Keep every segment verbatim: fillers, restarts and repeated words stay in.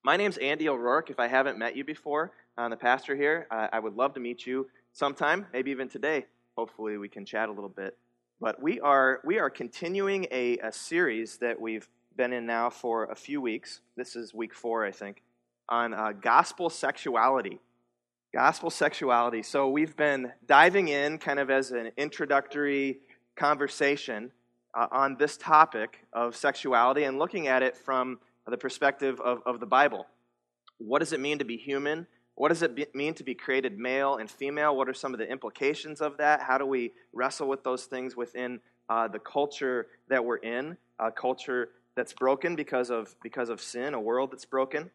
My name's Andy O'Rourke. If I haven't met you before, I'm the pastor here. Uh, I would love to meet you sometime, maybe even today. Hopefully we can chat a little bit. But we are we are continuing a, a series that we've been in now for a few weeks. This is week four, I think, on uh, gospel sexuality. Gospel sexuality. So we've been diving in kind of as an introductory conversation uh, on this topic of sexuality and looking at it from the perspective of, of the Bible. What does it mean to be human? What does it be, mean to be created male and female? What are some of the implications of that? How do we wrestle with those things within uh, the culture that we're in, a culture that's broken because of because of sin, a world that's broken?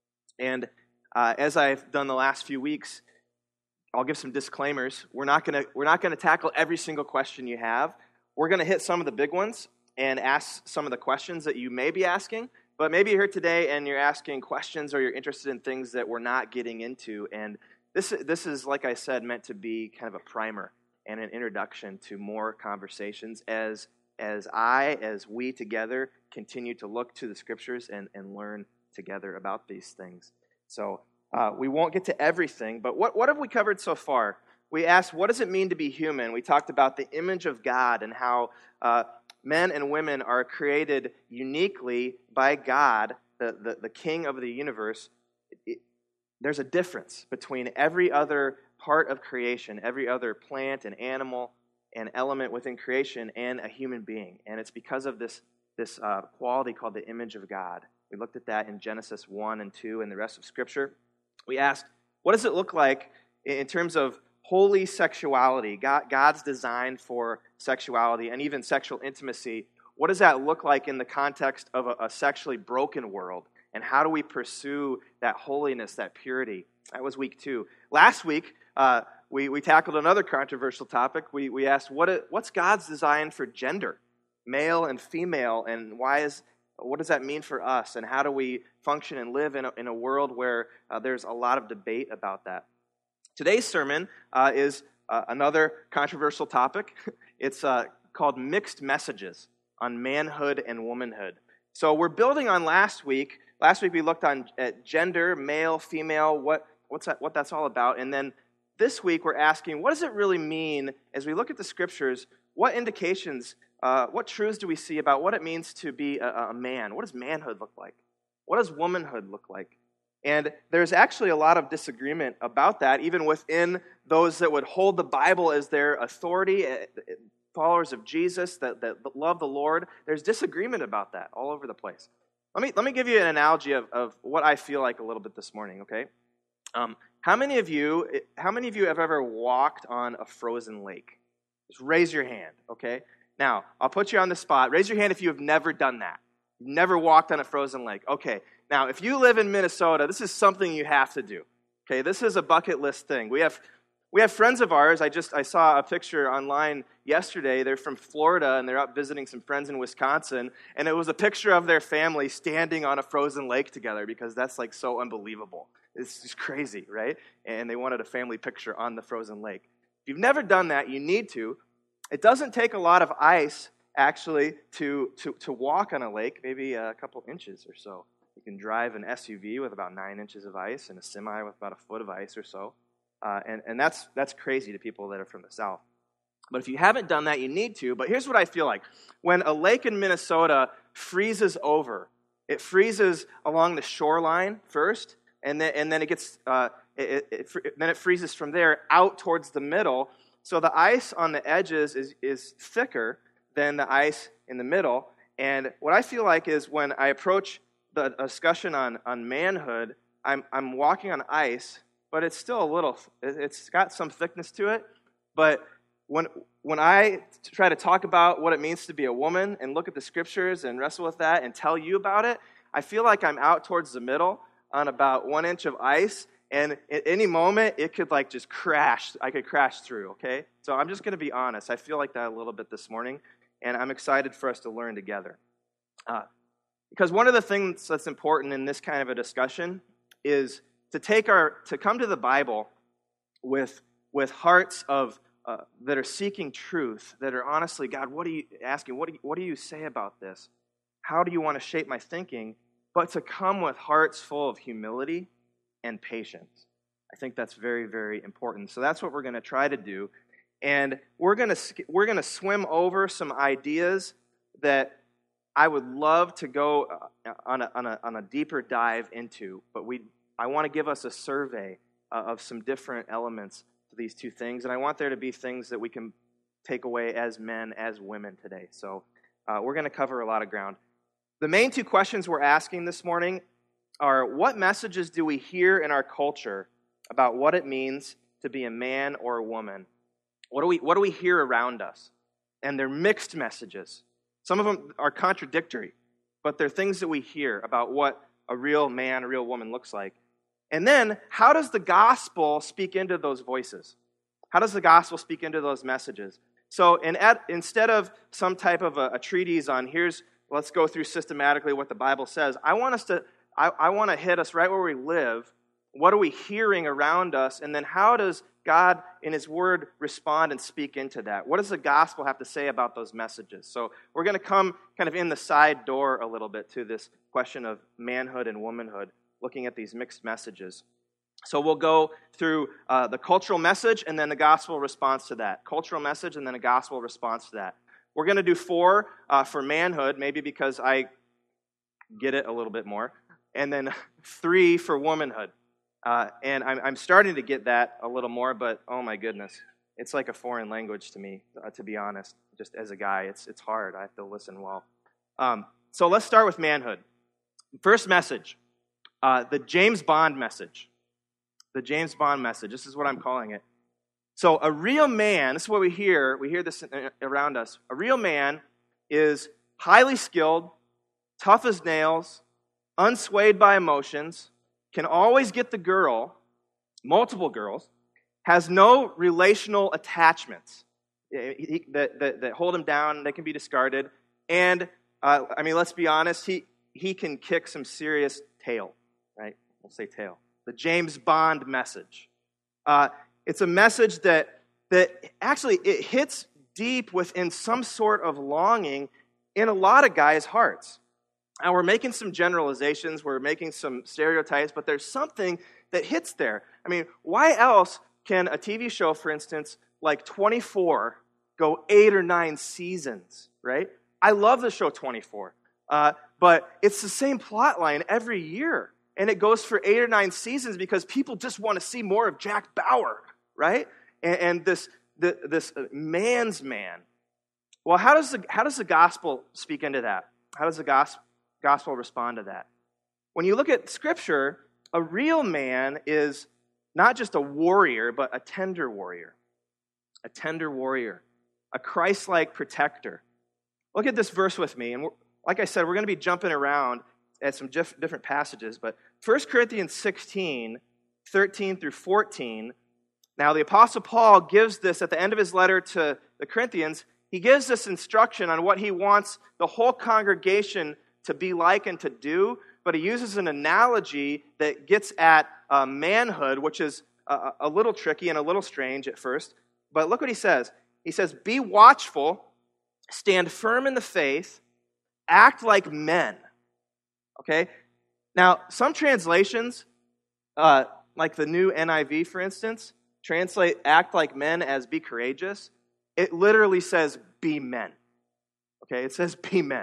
And uh, as I've done the last few weeks, I'll give some disclaimers. We're not gonna we're not gonna tackle every single question you have. We're gonna hit some of the big ones and ask some of the questions that you may be asking. But maybe you're here today and you're asking questions or you're interested in things that we're not getting into. And this, this is, like I said, meant to be kind of a primer and an introduction to more conversations as, as I, as we together, continue to look to the Scriptures and, and learn together about these things. So uh, we won't get to everything, but what, what have we covered so far? We asked, what does it mean to be human? We talked about the image of God and how uh, men and women are created uniquely by God, the, the, the King of the universe. It, there's a difference between every other part of creation, every other plant and animal and element within creation, and a human being. And it's because of this, this uh, quality called the image of God. We looked at that in Genesis one and two and the rest of Scripture. We asked, what does it look like in terms of holy sexuality, God, God's design for sexuality and even sexual intimacy? What does that look like in the context of a, a sexually broken world? And how do we pursue that holiness, that purity? That was week two. Last week, uh, we, we tackled another controversial topic. We, we asked, what what's God's design for gender, male and female, and why is what does that mean for us? And how do we function and live in a, in a world where uh, there's a lot of debate about that? Today's sermon uh, is uh, another controversial topic. It's uh, called Mixed Messages on Manhood and Womanhood. So we're building on last week. Last week we looked on at gender, male, female, what what's that, what that's all about. And then this week we're asking, what does it really mean as we look at the Scriptures? What indications, uh, what truths do we see about what it means to be a, a man? What does manhood look like? What does womanhood look like? And there's actually a lot of disagreement about that, even within those that would hold the Bible as their authority, followers of Jesus that, that love the Lord. There's disagreement about that all over the place. Let me let me give you an analogy of, of what I feel like a little bit this morning, okay? Um, how many of you how many of you have ever walked on a frozen lake? Just raise your hand, okay? Now, I'll put you on the spot. Raise your hand if you have never done that. You've never walked on a frozen lake. Okay. Now, if you live in Minnesota, this is something you have to do. Okay, this is a bucket list thing. We have we have friends of ours. I just I saw a picture online yesterday. They're from Florida and they're out visiting some friends in Wisconsin, and it was a picture of their family standing on a frozen lake together because that's like so unbelievable. It's just crazy, right? And they wanted a family picture on the frozen lake. If you've never done that, you need to. It doesn't take a lot of ice actually to to to walk on a lake, maybe a couple inches or so. You can drive an S U V with about nine inches of ice and a semi with about a foot of ice or so. Uh, and, and that's that's crazy to people that are from the South. But if you haven't done that, you need to. But here's what I feel like. When a lake in Minnesota freezes over, it freezes along the shoreline first, and then and then it gets uh, it, it, it, then it freezes from there out towards the middle. So the ice on the edges is, is thicker than the ice in the middle. And what I feel like is when I approach the discussion on, on manhood, I'm I'm walking on ice, but it's still a little, it's got some thickness to it. But when when I try to talk about what it means to be a woman and look at the Scriptures and wrestle with that and tell you about it, I feel like I'm out towards the middle on about one inch of ice, and at any moment, it could like just crash. I could crash through, okay? So I'm just going to be honest. I feel like that a little bit this morning, and I'm excited for us to learn together. Uh, Because one of the things that's important in this kind of a discussion is to take our to come to the Bible with with hearts of uh, that are seeking truth, that are honestly, God, what are you asking? What do you, what do you say about this? How do you want to shape my thinking? but to come with hearts full of humility and patience. I think that's very, very important. So that's what we're going to try to do. And we're going to we're going to swim over some ideas that I would love to go on a, on a, on a deeper dive into, but we I want to give us a survey uh, of some different elements to these two things, and I want there to be things that we can take away as men, as women today. So uh, we're going to cover a lot of ground. The main two questions we're asking this morning are, what messages do we hear in our culture about what it means to be a man or a woman? What do we what do we hear around us? And they're mixed messages. Some of them are contradictory, but they're things that we hear about what a real man, a real woman looks like. And then, how does the gospel speak into those voices? How does the gospel speak into those messages? So in, at, instead of some type of a, a treatise on here's, let's go through systematically what the Bible says, I want us to, I, I want to hit us right where we live. What are we hearing around us? And then how does God in His Word respond and speak into that? What does the gospel have to say about those messages? So we're going to come kind of in the side door a little bit to this question of manhood and womanhood, looking at these mixed messages. So we'll go through uh, the cultural message and then the gospel response to that. Cultural message and then a gospel response to that. We're going to do four uh, for manhood, maybe because I get it a little bit more, and then three for womanhood. Uh, and I'm, I'm starting to get that a little more, but oh my goodness, it's like a foreign language to me, uh, to be honest. Just as a guy, it's it's hard. I have to listen well. Um, so let's start with manhood. First message, uh, the James Bond message. The James Bond message. This is what I'm calling it. So a real man, this is what we hear. We hear this around us. A real man is highly skilled, tough as nails, unswayed by emotions, can always get the girl, multiple girls, has no relational attachments he, that, that, that hold him down, they can be discarded, and, uh, I mean, let's be honest, he, he can kick some serious tail, right? We'll say tail. The James Bond message. Uh, it's a message that, that actually, it hits deep within some sort of longing in a lot of guys' hearts. Now, we're making some generalizations, we're making some stereotypes, but there's something that hits there. I mean, why else can a T V show, for instance, like twenty-four, go eight or nine seasons, right? I love the show twenty-four, uh, but it's the same plot line every year, and it goes for eight or nine seasons because people just want to see more of Jack Bauer, right? And, and this the, this man's man. Well, how does the how does the gospel speak into that? How does the gospel Gospel respond to that? When you look at Scripture, a real man is not just a warrior, but a tender warrior. A tender warrior. A Christ-like protector. Look at this verse with me. And like I said, we're going to be jumping around at some diff- different passages. But First Corinthians sixteen, thirteen through fourteen. Now, the Apostle Paul gives this at the end of his letter to the Corinthians. He gives this instruction on what he wants the whole congregation to be like and to do, but he uses an analogy that gets at uh, manhood, which is a, a little tricky and a little strange at first. But look what he says. He says, be watchful, stand firm in the faith, act like men. Okay? Now, some translations, uh, like the new N I V, for instance, translate act like men as be courageous. It literally says be men. Okay? It says be men.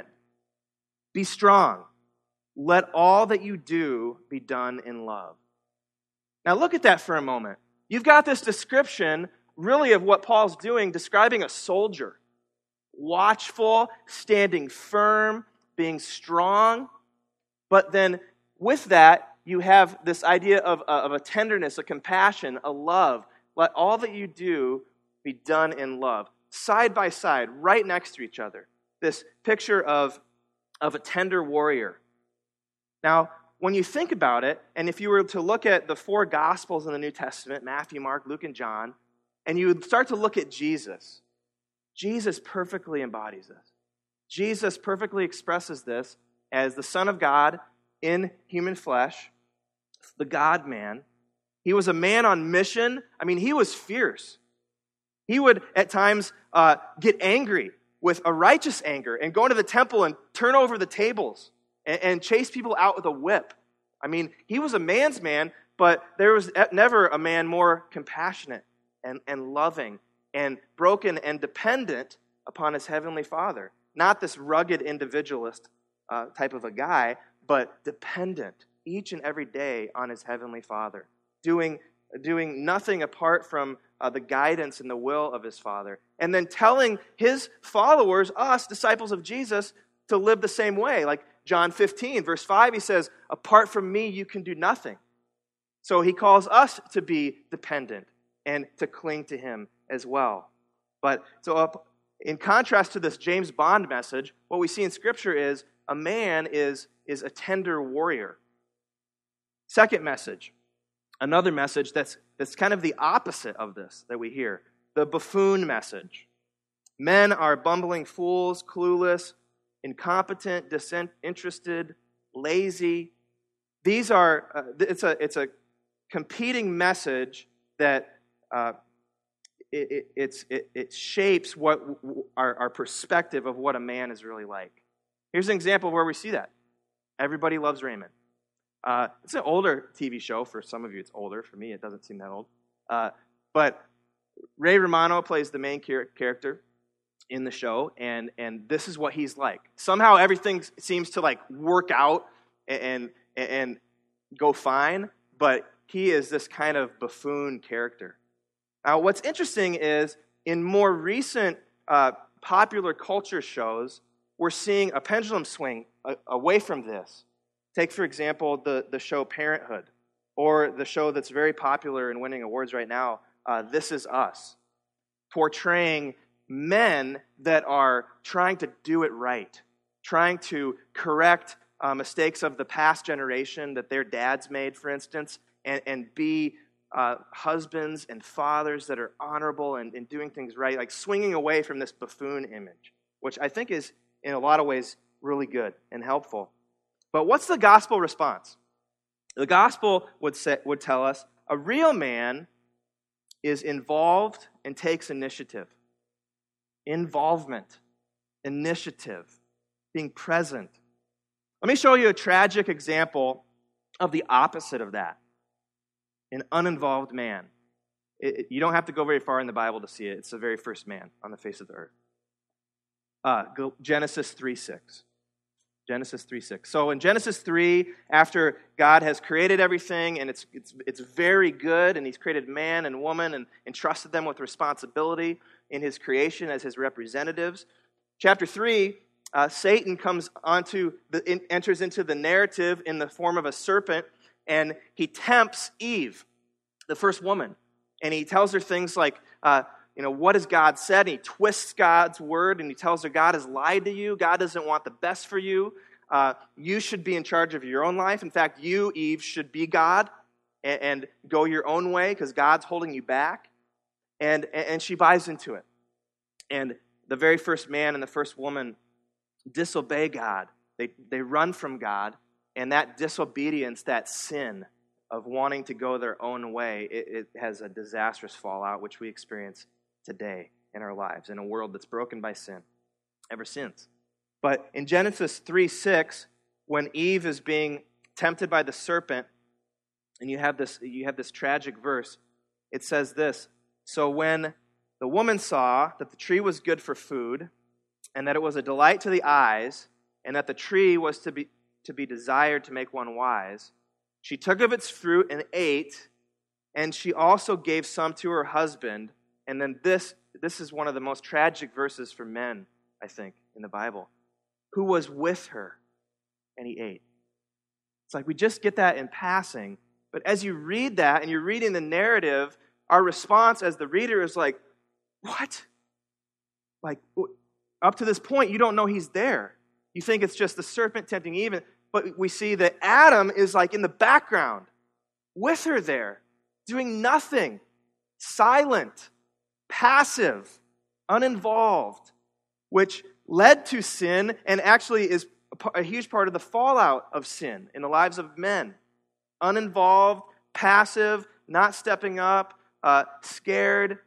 Be strong. Let all that you do be done in love. Now look at that for a moment. You've got this description, really, of what Paul's doing, describing a soldier. Watchful, standing firm, being strong. But then with that, you have this idea of, of a tenderness, a compassion, a love. Let all that you do be done in love. Side by side, right next to each other. This picture of of a tender warrior. Now, when you think about it, and if you were to look at the four Gospels in the New Testament, Matthew, Mark, Luke, and John, and you would start to look at Jesus, Jesus perfectly embodies this. Jesus perfectly expresses this as the Son of God in human flesh, the God-man. He was a man on mission. I mean, he was fierce. He would, at times, uh, get angry with a righteous anger and go into the temple and turn over the tables and, and chase people out with a whip. I mean, he was a man's man, but there was never a man more compassionate and, and loving and broken and dependent upon his heavenly Father. Not this rugged individualist uh, type of a guy, but dependent each and every day on his heavenly Father, doing, doing nothing apart from uh, the guidance and the will of his Father, and then telling his followers, us, disciples of Jesus, to live the same way. Like John fifteen, verse five, he says, apart from me, you can do nothing. So he calls us to be dependent and to cling to him as well. But so up, in contrast to this James Bond message, what we see in Scripture is a man is, is a tender warrior. Second message, another message that's, that's kind of the opposite of this that we hear, the buffoon message. Men are bumbling fools, clueless, incompetent, disinterested, lazy. These are, uh, it's a it's a competing message that uh, it, it, it's, it, it shapes what our, our perspective of what a man is really like. Here's an example of where we see that. Everybody Loves Raymond. Uh, it's an older T V show. For some of you, it's older. For me, it doesn't seem that old. Uh, but Ray Romano plays the main char- character in the show, and and this is what he's like. Somehow everything seems to like work out and and, and go fine, but he is this kind of buffoon character. Now, what's interesting is in more recent uh, popular culture shows, we're seeing a pendulum swing a- away from this. Take, for example, the, the show Parenthood, or the show that's very popular and winning awards right now, uh, This Is Us, portraying men that are trying to do it right, trying to correct uh, mistakes of the past generation that their dads made, for instance, and, and be uh, husbands and fathers that are honorable and, and doing things right, like swinging away from this buffoon image, which I think is, in a lot of ways, really good and helpful. But what's the gospel response? The gospel would say, would tell us a real man is involved and takes initiative. Involvement, initiative, being present. Let me show you a tragic example of the opposite of that. An uninvolved man. It, it, you don't have to go very far in the Bible to see it. It's the very first man on the face of the earth. Uh, Genesis three six. Genesis three six. So in Genesis three, after God has created everything, and it's it's it's very good, and he's created man and woman and entrusted them with responsibility in his creation as his representatives. Chapter three, uh, Satan comes onto the in, enters into the narrative in the form of a serpent, and he tempts Eve, the first woman, and he tells her things like, uh, you know, what has God said? And he twists God's word, and he tells her, God has lied to you. God doesn't want the best for you. Uh, you should be in charge of your own life. In fact, you, Eve, should be God and, and go your own way because God's holding you back. And, and she buys into it. And the very first man and the first woman disobey God. They, they run from God, and that disobedience, that sin of wanting to go their own way, it, it has a disastrous fallout, which we experience today in our lives, in a world that's broken by sin, ever since. But in Genesis three six, when Eve is being tempted by the serpent, and you have this, you have this tragic verse, it says this, so when the woman saw that the tree was good for food, and that it was a delight to the eyes, and that the tree was to be to be desired to make one wise, she took of its fruit and ate, and she also gave some to her husband. And then this, this is one of the most tragic verses for men, I think, in the Bible, who was with her, and he ate. It's like we just get that in passing, but as you read that, and you're reading the narrative, our response as the reader is like, what? Like, up to this point, you don't know he's there. You think it's just the serpent tempting Eve, but we see that Adam is like in the background, with her there, doing nothing, silent, passive, uninvolved, which led to sin and actually is a huge part of the fallout of sin in the lives of men. Uninvolved, passive, not stepping up, uh, scared,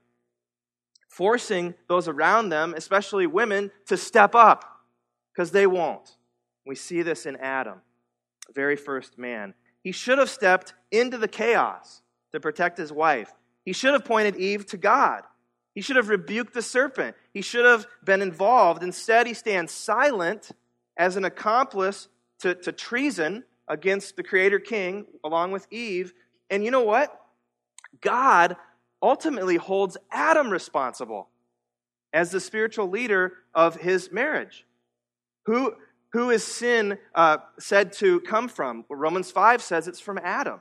forcing those around them, especially women, to step up because they won't. We see this in Adam, the very first man. He should have stepped into the chaos to protect his wife. He should have pointed Eve to God. He should have rebuked the serpent. He should have been involved. Instead, he stands silent as an accomplice to, to treason against the Creator King, along with Eve. And you know what? God ultimately holds Adam responsible as the spiritual leader of his marriage. Who, who is sin uh, said to come from? Well, Romans five says it's from Adam.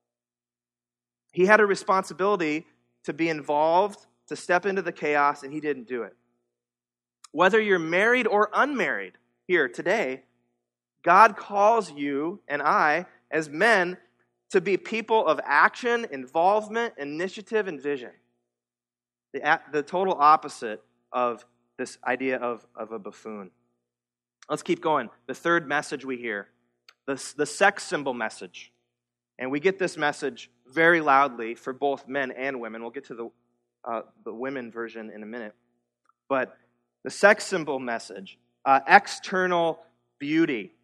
He had a responsibility to be involved, to step into the chaos, and he didn't do it. Whether you're married or unmarried here today, God calls you and I, as men, to be people of action, involvement, initiative, and vision. The, the total opposite of this idea of, of a buffoon. Let's keep going. The third message we hear, the, the sex symbol message. And we get this message very loudly for both men and women. We'll get to the, uh, the women version in a minute. But the sex symbol message, uh, external beauty,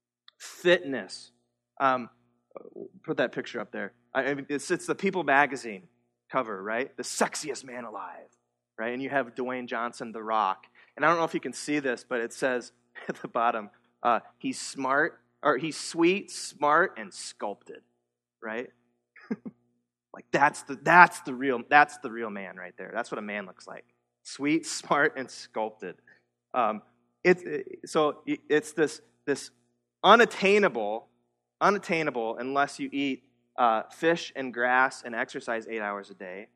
fitness. Um, put that picture up there. I mean, it's, it's the People magazine cover, right? The sexiest man alive, right? And you have Dwayne Johnson, The Rock. And I don't know if you can see this, but it says at the bottom, uh, he's smart, or he's sweet, smart, and sculpted, right? Like that's the that's the real that's the real man right there. That's what a man looks like: sweet, smart, and sculpted. Um, it's it, so it's this this unattainable, unattainable unless you eat uh, fish and grass and exercise eight hours a day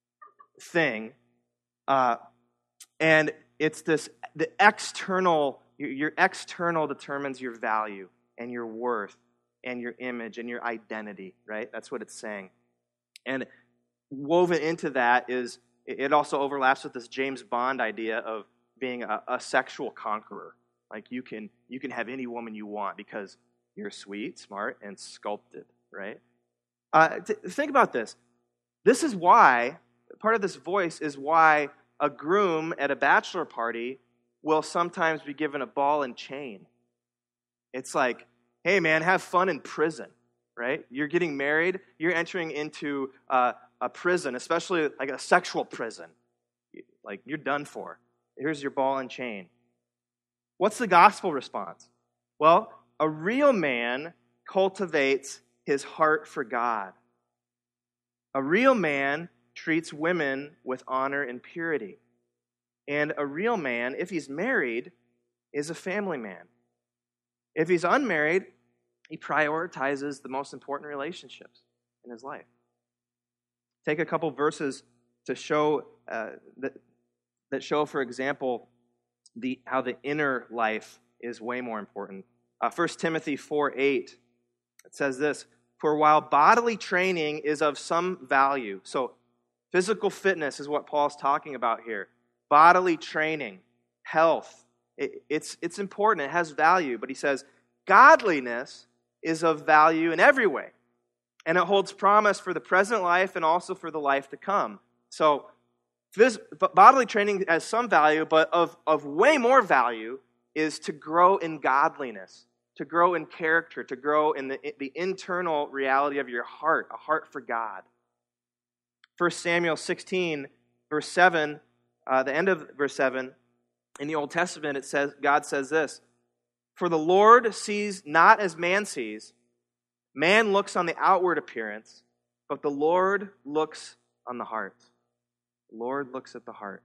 thing, uh, and it's this the external. Your, your external determines your value and your worth and your image and your identity. Right? That's what it's saying. And woven into that is, it also overlaps with this James Bond idea of being a, a sexual conqueror. Like you can you can have any woman you want because you're sweet, smart, and sculpted, right? Uh, t- think about this. This is why, part of this voice is why a groom at a bachelor party will sometimes be given a ball and chain. It's like, hey man, have fun in prison. Right? You're getting married, you're entering into uh, a prison, especially like a sexual prison. Like, you're done for. Here's your ball and chain. What's the gospel response? Well, a real man cultivates his heart for God. A real man treats women with honor and purity. And a real man, if he's married, is a family man. If he's unmarried, he prioritizes the most important relationships in his life. Take a couple verses to show uh, that, that show, for example, the how the inner life is way more important. Uh, First Timothy four eight, it says this: "For while bodily training is of some value," so physical fitness is what Paul's talking about here. Bodily training, health, it, it's it's important. It has value, but he says godliness is of value in every way, and it holds promise for the present life and also for the life to come. So this bodily training has some value, but of, of way more value is to grow in godliness, to grow in character, to grow in the, the internal reality of your heart, a heart for God. First Samuel sixteen, verse seven, uh, the end of verse seven, in the Old Testament, it says, God says this: "For the Lord sees not as man sees. Man looks on the outward appearance, but the Lord looks on the heart." The Lord looks at the heart.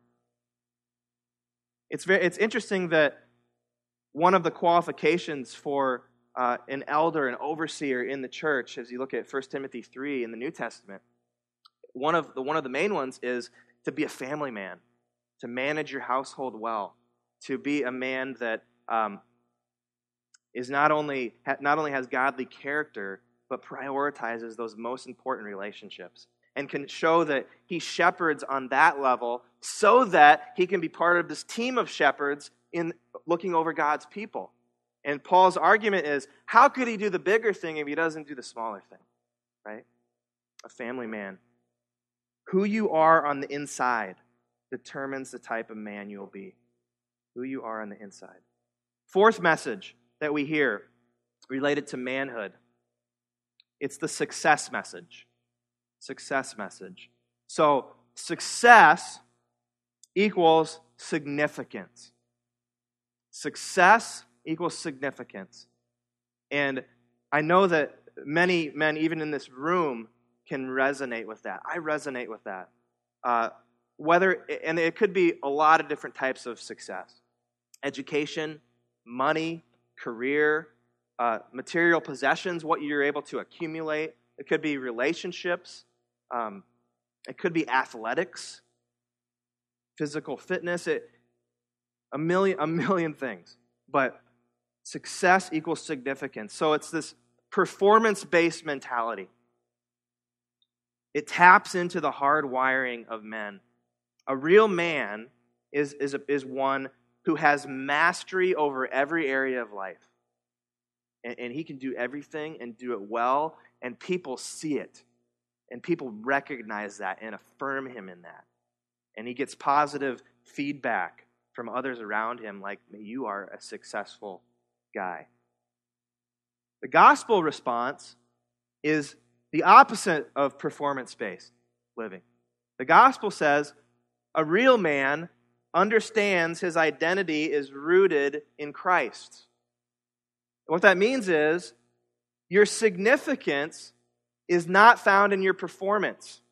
It's very, it's interesting that one of the qualifications for uh, an elder, an overseer in the church, as you look at First Timothy three in the New Testament, one of the one of the main ones is to be a family man, to manage your household well, to be a man that um, is not only not only has godly character, but prioritizes those most important relationships and can show that he shepherds on that level so that he can be part of this team of shepherds in looking over God's people. And Paul's argument is, how could he do the bigger thing if he doesn't do the smaller thing? Right? A family man. Who you are on the inside determines the type of man you'll be. Who you are on the inside. Fourth message that we hear related to manhood. It's the success message. Success message. So, success equals significance. Success equals significance. And I know that many men, even in this room, can resonate with that. I resonate with that. Uh, whether, and it could be a lot of different types of success. Education, money, career, uh, material possessions, what you're able to accumulate. It could be relationships. Um, it could be athletics, physical fitness, it, a million, a million things. But success equals significance. So it's this performance-based mentality. It taps into the hard wiring of men. A real man is, is, a, is one who has mastery over every area of life. And, and he can do everything and do it well, and people see it. And people recognize that and affirm him in that. And he gets positive feedback from others around him, like, you are a successful guy. The gospel response is the opposite of performance-based living. The gospel says a real man understands his identity is rooted in Christ. What that means is your significance is not found in your performance,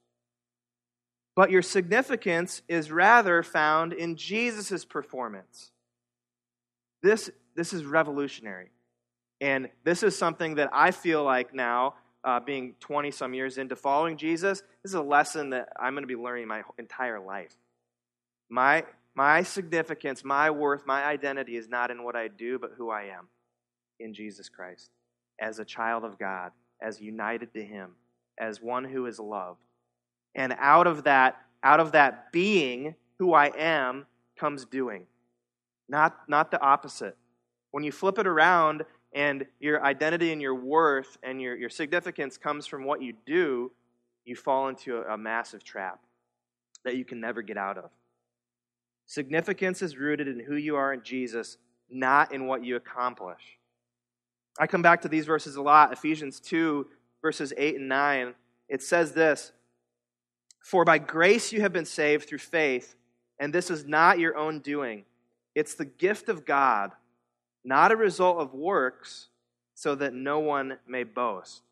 but your significance is rather found in Jesus' performance. This, this is revolutionary. And this is something that I feel like now, uh, being twenty-some years into following Jesus, this is a lesson that I'm going to be learning my entire life. My, my significance, my worth, my identity is not in what I do, but who I am in Jesus Christ. As a child of God, as united to Him, as one who is loved. And out of that, out of that being who I am comes doing. Not, not the opposite. When you flip it around and your identity and your worth and your, your significance comes from what you do, you fall into a, a massive trap that you can never get out of. Significance is rooted in who you are in Jesus, not in what you accomplish. I come back to these verses a lot. Ephesians two, verses eight and nine. It says this, "For by grace you have been saved through faith, and this is not your own doing. It's the gift of God, not a result of works, so that no one may boast."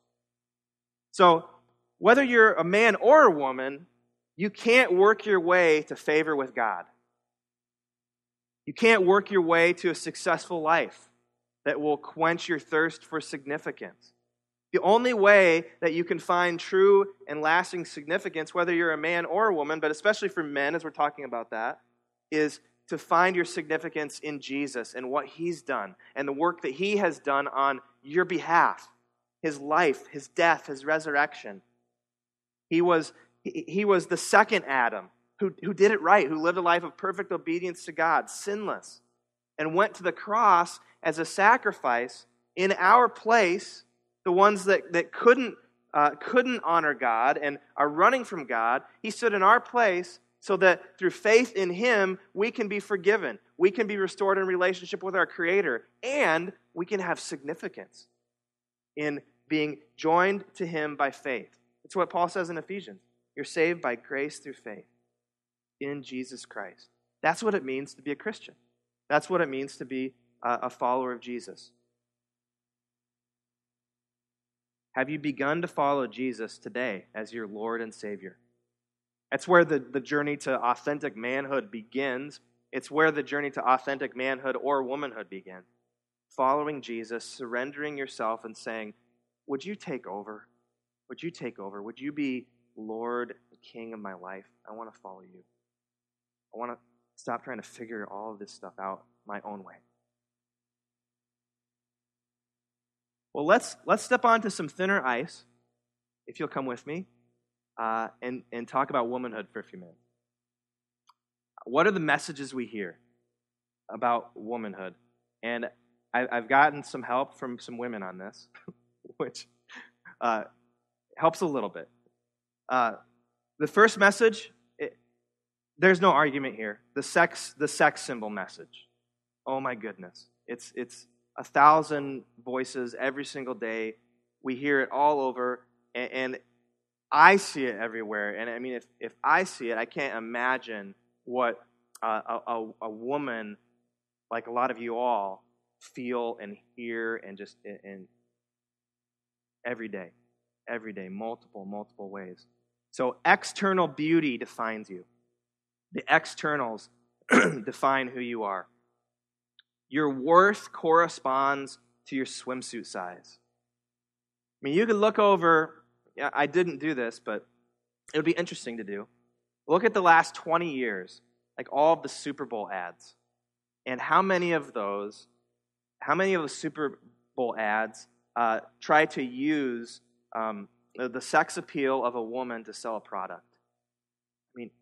So, whether you're a man or a woman, you can't work your way to favor with God. You can't work your way to a successful life that will quench your thirst for significance. The only way that you can find true and lasting significance, whether you're a man or a woman, but especially for men, as we're talking about that, is to find your significance in Jesus and what He's done and the work that He has done on your behalf. His life, His death, His resurrection. He was, he, he was the second Adam who, who did it right, who lived a life of perfect obedience to God, sinless, and went to the cross as a sacrifice in our place. The ones that, that couldn't, uh, couldn't honor God and are running from God, He stood in our place so that through faith in Him, we can be forgiven. We can be restored in relationship with our Creator. And we can have significance in being joined to Him by faith. It's what Paul says in Ephesians. You're saved by grace through faith in Jesus Christ. That's what it means to be a Christian. That's what it means to be a, a follower of Jesus. Have you begun to follow Jesus today as your Lord and Savior? That's where the, the journey to authentic manhood begins. It's where the journey to authentic manhood or womanhood begins. Following Jesus, surrendering yourself and saying, would you take over? Would you take over? Would you be Lord and King of my life? I want to follow you. I want to stop trying to figure all of this stuff out my own way. Well, let's let's step onto some thinner ice, if you'll come with me, uh, and, and talk about womanhood for a few minutes. What are the messages we hear about womanhood? And I, I've gotten some help from some women on this, which uh, helps a little bit. Uh, the first message, it, there's no argument here. The sex, the sex symbol message. Oh my goodness, it's it's a thousand voices every single day. We hear it all over, and, and I see it everywhere. And I mean, if, if I see it, I can't imagine what uh, a, a, a woman, like a lot of you all, feel and hear and just in, in every day, every day, multiple, multiple ways. So external beauty defines you. The externals define who you are. Your worth corresponds to your swimsuit size. I mean, you could look over, yeah, I didn't do this, but it would be interesting to do. Look at the last twenty years, like all of the Super Bowl ads. And how many of those, how many of the Super Bowl ads uh, try to use um, the sex appeal of a woman to sell a product? I mean,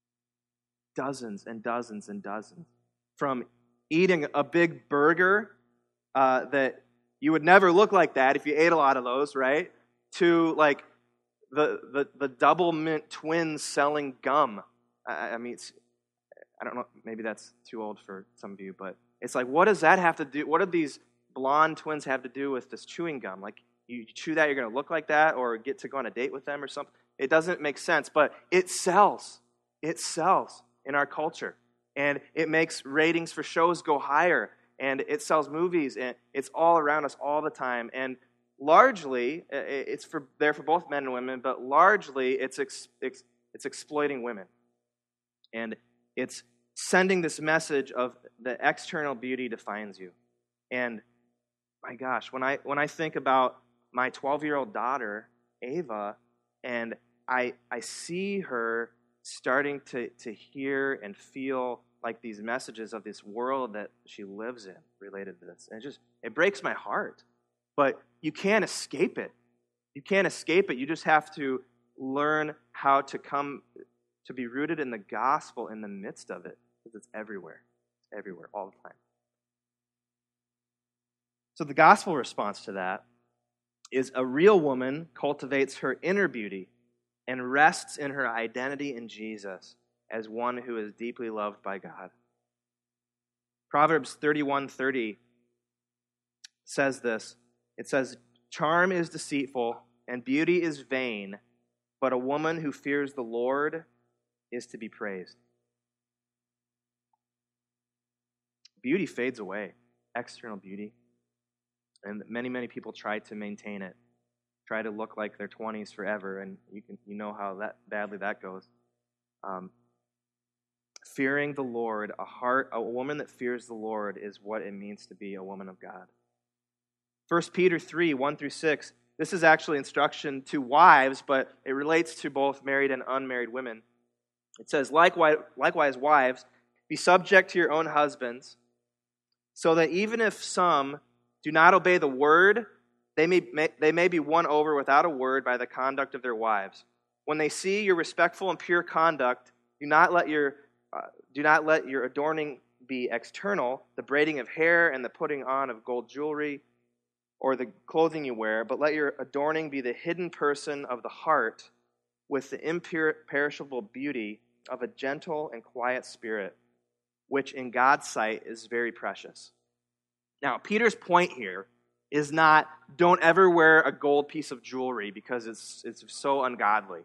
dozens and dozens and dozens. From eating a big burger uh, that you would never look like that if you ate a lot of those, right? To like the the, the double mint twins selling gum. I, I mean, it's, I don't know, maybe that's too old for some of you, but it's like, what does that have to do? What do these blonde twins have to do with this chewing gum? Like, you chew that, you're going to look like that, or get to go on a date with them or something. It doesn't make sense, but it sells. It sells in our culture. And it makes ratings for shows go higher. And it sells movies. And it's all around us all the time. And largely, it's for there for both men and women, but largely it's ex, ex, it's exploiting women. And it's sending this message of the external beauty defines you. And my gosh, when I when I think about my twelve-year-old daughter, Ava, and I I see her starting to, to hear and feel like these messages of this world that she lives in related to this. And it just, it breaks my heart. But you can't escape it. You can't escape it. You just have to learn how to come, to be rooted in the gospel in the midst of it. Because it's everywhere. It's everywhere, all the time. So the gospel response to that is a real woman cultivates her inner beauty and rests in her identity in Jesus as one who is deeply loved by God. Proverbs thirty-one thirty says this. It says, "Charm is deceitful and beauty is vain, but a woman who fears the Lord is to be praised." Beauty fades away, external beauty. And many, many people try to maintain it, try to look like their twenties forever, and you can you know how that badly that goes. Um, fearing the Lord, a heart, a woman that fears the Lord is what it means to be a woman of God. First Peter three, one through six, this is actually instruction to wives, but it relates to both married and unmarried women. It says, likewise, likewise, wives, be subject to your own husbands, so that even if some do not obey the word, they may, may, they may be won over without a word by the conduct of their wives. When they see your respectful and pure conduct, do not let your uh, do not let your adorning be external, the braiding of hair and the putting on of gold jewelry, or the clothing you wear, but let your adorning be the hidden person of the heart, with the imperishable beauty of a gentle and quiet spirit, which in God's sight is very precious. Now, Peter's point here is not, don't ever wear a gold piece of jewelry because it's it's so ungodly.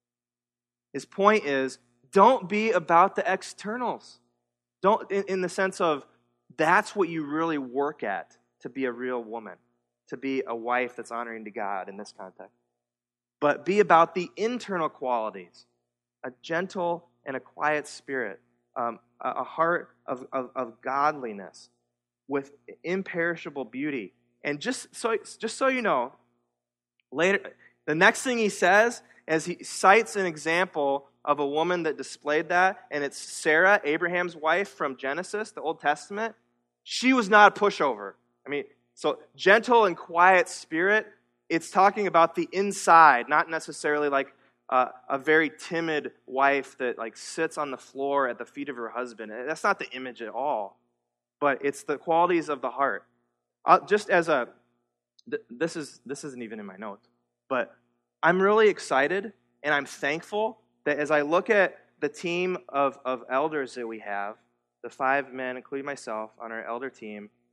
His point is, don't be about the externals. Don't, in, in the sense of, that's what you really work at to be a real woman, to be a wife that's honoring to God in this context. But be about the internal qualities, a gentle and a quiet spirit, um, a, a heart of, of, of godliness with imperishable beauty. And just so, just so you know, later, the next thing he says is he cites an example of a woman that displayed that, and it's Sarah, Abraham's wife from Genesis, the Old Testament. She was not a pushover. I mean, so gentle and quiet spirit, it's talking about the inside, not necessarily like uh, a very timid wife that like sits on the floor at the feet of her husband. That's not the image at all, but it's the qualities of the heart. Uh, just as a, th- this is this isn't even in my notes, but I'm really excited and I'm thankful that as I look at the team of, of elders that we have, the five men, including myself, on our elder team,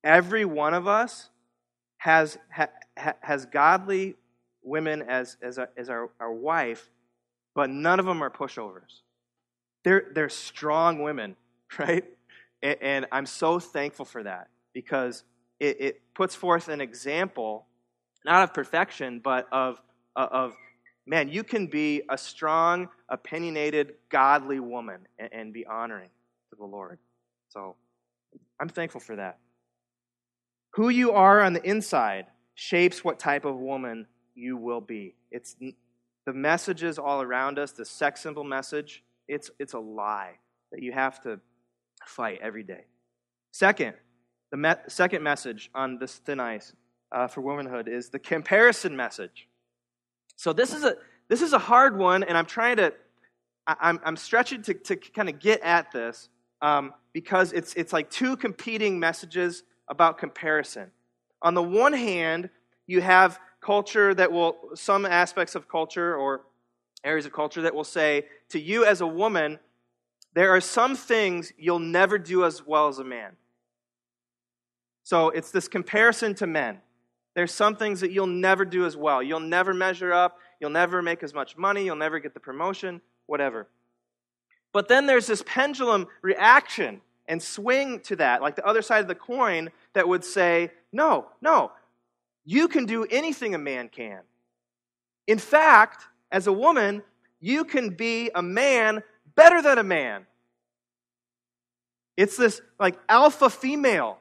every one of us has ha, has godly women as as, a, as our, our wife, but none of them are pushovers. They're they're strong women, right? And, and I'm so thankful for that, because it, it puts forth an example, not of perfection, but of of man, you can be a strong, opinionated, godly woman and, and be honoring to the Lord. So I'm thankful for that. Who you are on the inside shapes what type of woman you will be. It's the messages all around us, the sex symbol message, it's it's a lie that you have to fight every day. Second, the me- second message on this thin ice uh, for womanhood is the comparison message. So this is a this is a hard one, and I'm trying to I, I'm I'm stretching to to kind of get at this um, because it's it's like two competing messages about comparison. On the one hand, you have culture that will, some aspects of culture or areas of culture that will say to you as a woman, there are some things you'll never do as well as a man. So it's this comparison to men. There's some things that you'll never do as well. You'll never measure up. You'll never make as much money. You'll never get the promotion, whatever. But then there's this pendulum reaction and swing to that, like the other side of the coin that would say, no, no, you can do anything a man can. In fact, as a woman, you can be a man better than a man. It's this like alpha female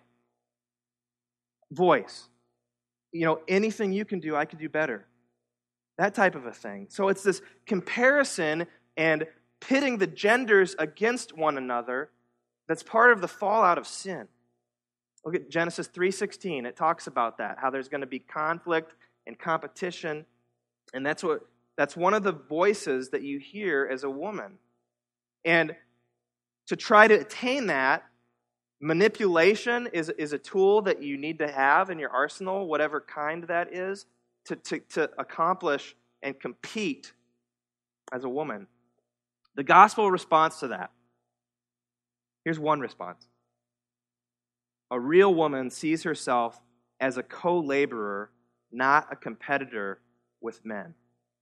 voice. You know, anything you can do, I could do better. That type of a thing. So it's this comparison and pitting the genders against one another that's part of the fallout of sin. Look at Genesis three sixteen. It talks about that, how there's going to be conflict and competition. And that's what that's one of the voices that you hear as a woman. And to try to attain that, manipulation is, is a tool that you need to have in your arsenal, whatever kind that is, to, to, to accomplish and compete as a woman. The gospel response to that. Here's one response. A real woman sees herself as a co-laborer, not a competitor with men.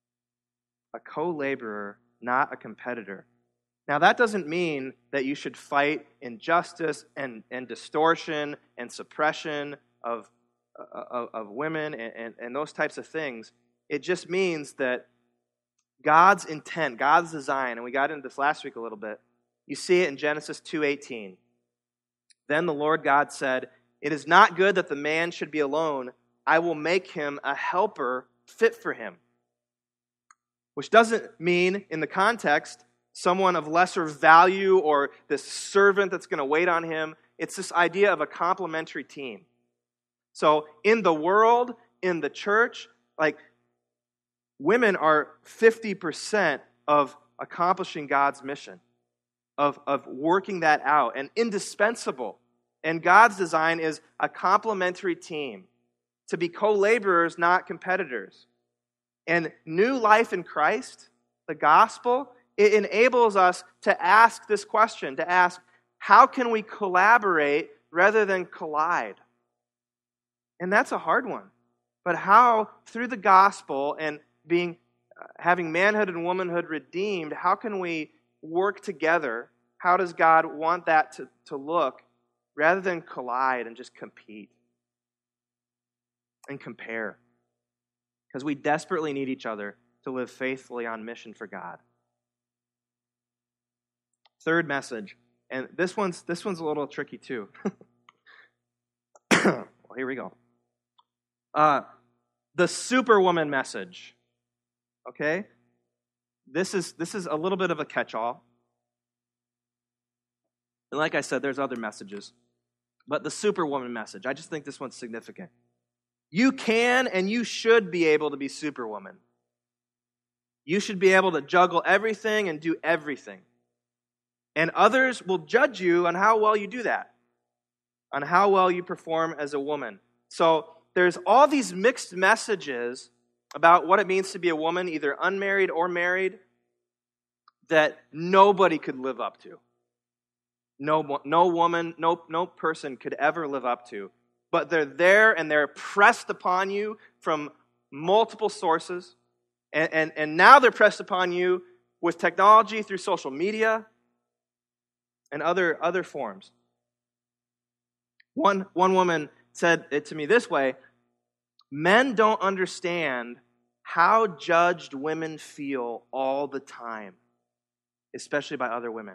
A co-laborer, not a competitor. Now, that doesn't mean that you should fight injustice and, and distortion and suppression of, of, of women and, and, and those types of things. It just means that God's intent, God's design, and we got into this last week a little bit, you see it in Genesis two eighteen. Then the Lord God said, "It is not good that the man should be alone. I will make him a helper fit for him." Which doesn't mean, in the context, someone of lesser value or this servant that's going to wait on him. It's this idea of a complementary team. So in the world, in the church, like women are fifty percent of accomplishing God's mission, of, of working that out, and indispensable. And God's design is a complementary team, to be co-laborers, not competitors. And new life in Christ, the gospel, it enables us to ask this question, to ask, how can we collaborate rather than collide? And that's a hard one. But how, through the gospel and being, uh, having manhood and womanhood redeemed, how can we work together? How does God want that to, to look rather than collide and just compete and compare? Because we desperately need each other to live faithfully on mission for God. Third message, and this one's this one's a little tricky too. Well, here we go. Uh, the Superwoman message. Okay, this is this is a little bit of a catch-all, and like I said, there's other messages, but the Superwoman message. I just think this one's significant. You can and you should be able to be Superwoman. You should be able to juggle everything and do everything. And others will judge you on how well you do that, on how well you perform as a woman. So there's all these mixed messages about what it means to be a woman, either unmarried or married, that nobody could live up to. No, no woman, no, no person could ever live up to. but they're there and they're pressed upon you from multiple sources. And, and, and now they're pressed upon you with technology through social media and other, other forms. One, one woman said it to me this way: men don't understand how judged women feel all the time, especially by other women.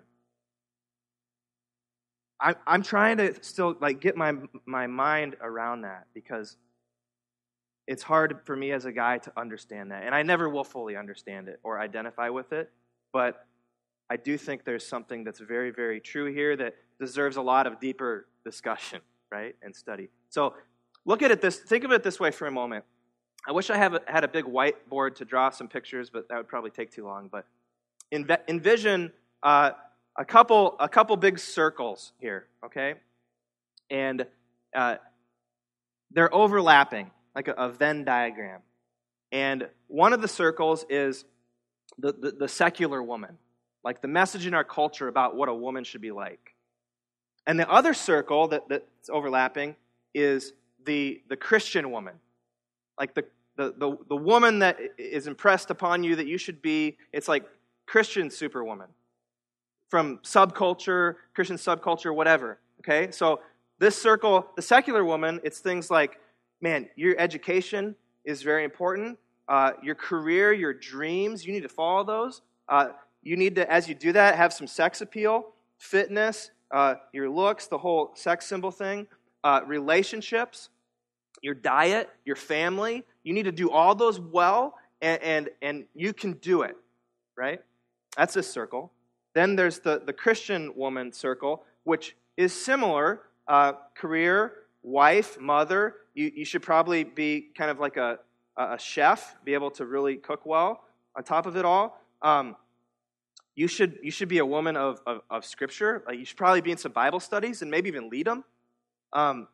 I'm, I'm trying to still like get my, my mind around that, because it's hard for me as a guy to understand that. And I never will fully understand it or identify with it. But I do think there's something that's very, very true here that deserves a lot of deeper discussion, right, and study. So look at it this, think of it this way for a moment. I wish I have had a big whiteboard to draw some pictures, but that would probably take too long. But env- envision uh, a couple a couple big circles here, okay? And uh, they're overlapping, like a, a Venn diagram. And one of the circles is the, the, the secular woman, like the message in our culture about what a woman should be like. And the other circle that, that's overlapping is the, the Christian woman, like the, the, the, the woman that is impressed upon you that you should be. It's like Christian superwoman from subculture, Christian subculture, whatever, okay? So this circle, the secular woman, it's things like, man, your education is very important. Uh, your career, your dreams, you need to follow those. Uh, you need to, as you do that, have some sex appeal, fitness, uh, your looks, the whole sex symbol thing, uh, relationships, your diet, your family. You need to do all those well, and, and, and you can do it, right? That's this circle. Then there's the, the Christian woman circle, which is similar. Uh, career, wife, mother. You, you should probably be kind of like a, a chef, be able to really cook well. On top of it all, um, you should you should be a woman of, of, of Scripture. Like you should probably be in some Bible studies and maybe even lead them. Um,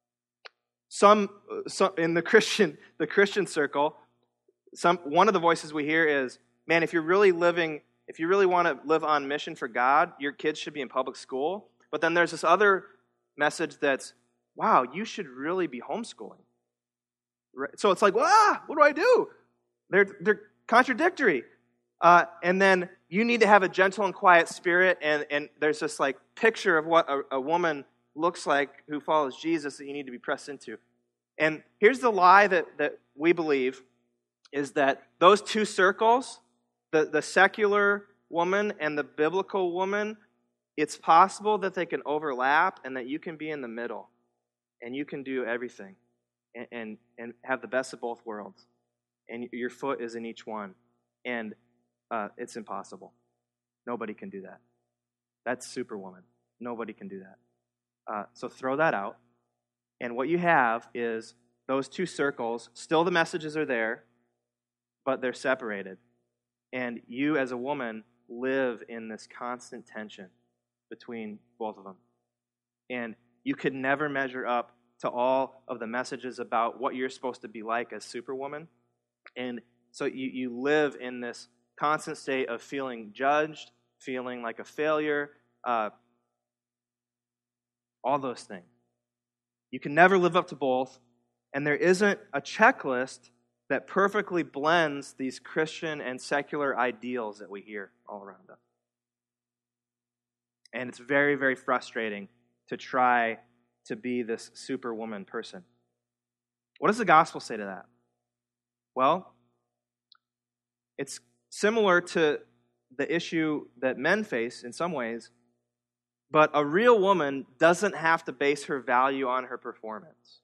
some, some in the Christian the Christian circle, some one of the voices we hear is, man, if you're really living, if you really want to live on mission for God, your kids should be in public school. But then there's this other message that's, wow, you should really be homeschooling. Right? So it's like, well, ah, what do I do? They're they're contradictory. Uh, and then you need to have a gentle and quiet spirit, and, and there's this like picture of what a, a woman looks like who follows Jesus that you need to be pressed into. And here's the lie that, that we believe, is that those two circles, the, the secular woman and the biblical woman, it's possible that they can overlap and that you can be in the middle and you can do everything and, and, and have the best of both worlds. And your foot is in each one. And uh, it's impossible. Nobody can do that. That's Superwoman. Nobody can do that. Uh, so throw that out. And what you have is those two circles. Still the messages are there, but they're separated. And you as a woman live in this constant tension between both of them. And you could never measure up to all of the messages about what you're supposed to be like as Superwoman. And so you, you live in this constant state of feeling judged, feeling like a failure, uh, all those things. You can never live up to both, and there isn't a checklist that perfectly blends these Christian and secular ideals that we hear all around us. And it's very, very frustrating to try to be this Superwoman person. What does the gospel say to that? Well, it's similar to the issue that men face in some ways, but a real woman doesn't have to base her value on her performance.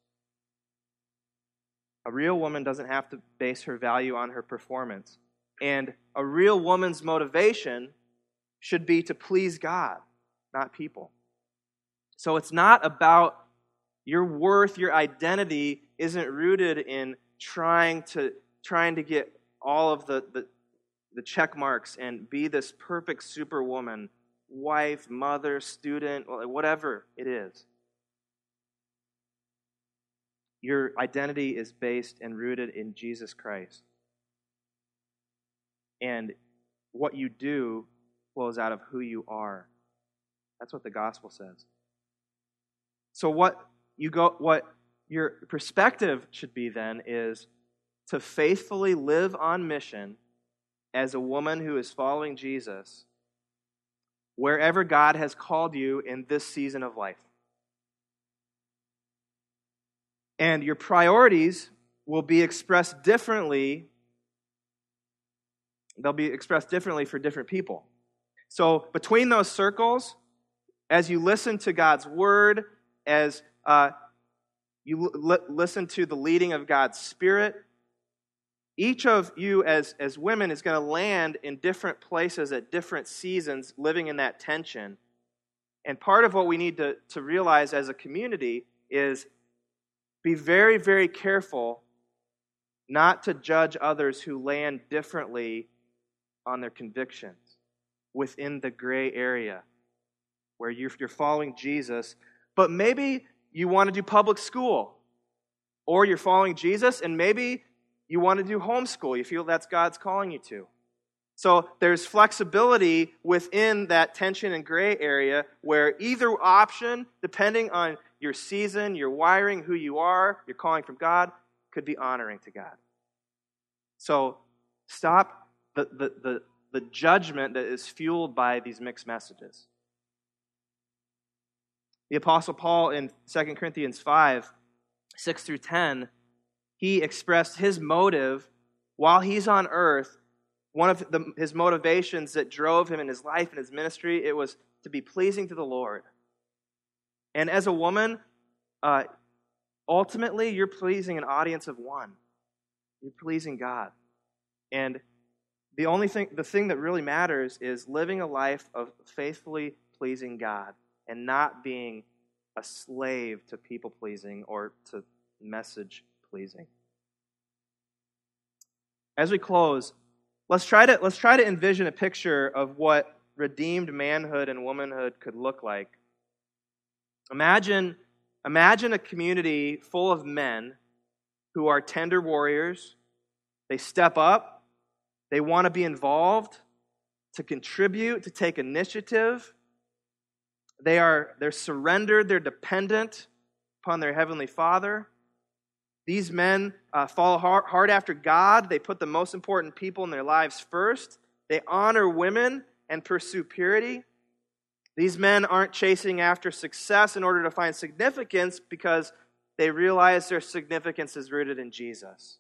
A real woman doesn't have to base her value on her performance. And a real woman's motivation should be to please God, not people. So it's not about your worth, your identity isn't rooted in trying to trying to get all of the, the, the check marks and be this perfect Superwoman, wife, mother, student, whatever it is. Your identity is based and rooted in Jesus Christ. And what you do flows out of who you are. That's what the gospel says. So what you go what your perspective should be then is to faithfully live on mission as a woman who is following Jesus wherever God has called you in this season of life. And your priorities will be expressed differently. They'll be expressed differently for different people. So between those circles, as you listen to God's word, as uh, you l- listen to the leading of God's Spirit, each of you as, as women is going to land in different places at different seasons, living in that tension. And part of what we need to, to realize as a community is be very, very careful not to judge others who land differently on their convictions within the gray area where you're, you're following Jesus, but maybe you want to do public school, or you're following Jesus and maybe you want to do homeschool. You feel that's God's calling you to. So there's flexibility within that tension and gray area where either option, depending on your season, your wiring, who you are, your calling from God, could be honoring to God. So stop the, the, the, the judgment that is fueled by these mixed messages. The Apostle Paul in Second Corinthians five, six through ten, he expressed his motive while he's on earth. One of the, his motivations that drove him in his life and his ministry, it was to be pleasing to the Lord. And as a woman, uh, ultimately, you're pleasing an audience of one. You're pleasing God. And the only thing, the thing that really matters is living a life of faithfully pleasing God and not being a slave to people-pleasing or to message-pleasing. As we close, let's try to let's try to envision a picture of what redeemed manhood and womanhood could look like. Imagine, imagine a community full of men who are tender warriors. They step up. They want to be involved, to contribute, to take initiative. They are they're surrendered. They're dependent upon their Heavenly Father. These men uh, follow hard, hard after God. They put the most important people in their lives first. They honor women and pursue purity. These men aren't chasing after success in order to find significance because they realize their significance is rooted in Jesus.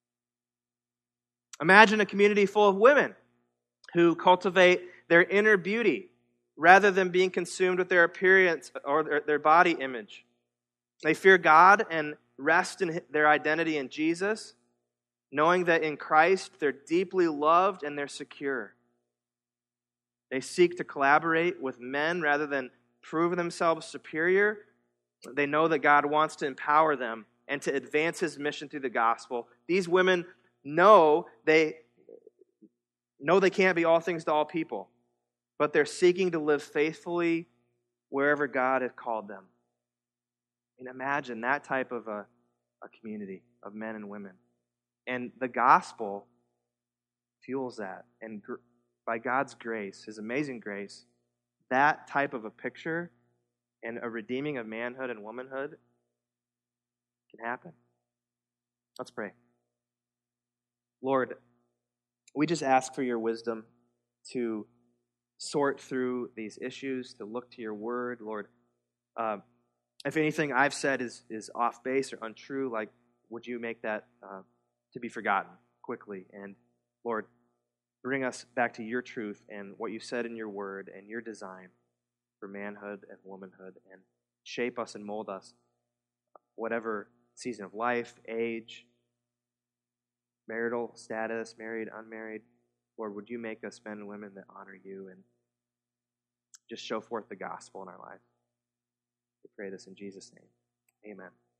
Imagine a community full of women who cultivate their inner beauty rather than being consumed with their appearance or their, their body image. They fear God and rest in their identity in Jesus, knowing that in Christ they're deeply loved and they're secure. They seek to collaborate with men rather than prove themselves superior. They know that God wants to empower them and to advance His mission through the gospel. These women know they know they can't be all things to all people, but they're seeking to live faithfully wherever God has called them. And imagine that type of a, a community of men and women. And the gospel fuels that. And gr- by God's grace, His amazing grace, that type of a picture and a redeeming of manhood and womanhood can happen. Let's pray. Lord, we just ask for your wisdom to sort through these issues, to look to your word. Lord, uh, if anything I've said is, is off base or untrue, like, would you make that uh, to be forgotten quickly? And Lord, bring us back to your truth and what you said in your word and your design for manhood and womanhood, and shape us and mold us, whatever season of life, age, marital status, married, unmarried. Lord, would you make us men and women that honor you and just show forth the gospel in our life? We pray this in Jesus' name. Amen.